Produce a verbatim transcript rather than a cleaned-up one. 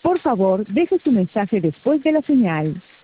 Por favor, deje su mensaje después de la señal.